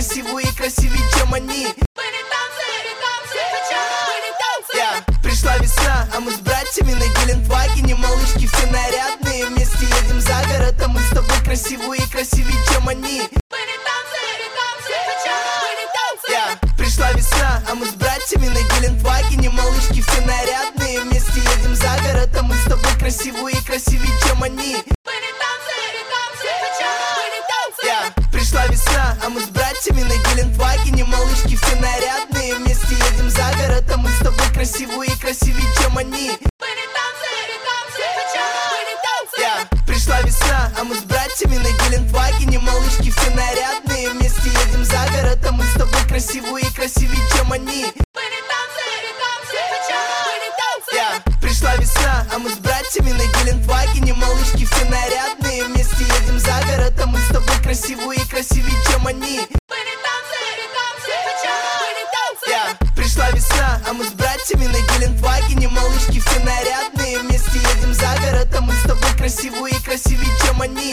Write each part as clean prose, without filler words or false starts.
красивые и красивее, чем они. Пришла весна, а мы с братьями на Гелендвагене. Малышки все нарядные, вместе едем за город, а мы с тобой красивые и красивее, чем они. Пришла весна, а мы с братьями на Гелендвагене. Малышки все нарядные, вместе едем за город, а мы с тобой красивые и красивее, чем они. Пришла весна, а мы с братьями на Гелендвагене. Малышки все нарядные, вместе едем за город, а мы с тобой красивые и красивее, чем они. Пришла весна, а мы с братьями на Гелендвагене. Малышки все нарядные, вместе едем за город, а мы с тобой красивые и красивее, чем они. Пришла весна, а мы с братьями на Гелендвагене. Малышки все нарядные, вместе едем за город, а мы с тобой красивые и красивее, чем они. Пришла весна, а мы с братьями на Гелендвагене. Малышки все нарядные, вместе едем за город, а мы с тобой красивые и красивее, чем они.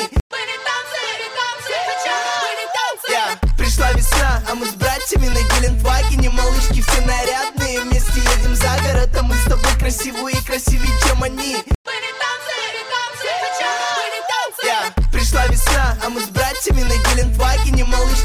Пришла весна, а мы с братьями на Гелендвагене. Малышки все нарядные, вместе едем за город, а мы с тобой красивые и красивее, чем они.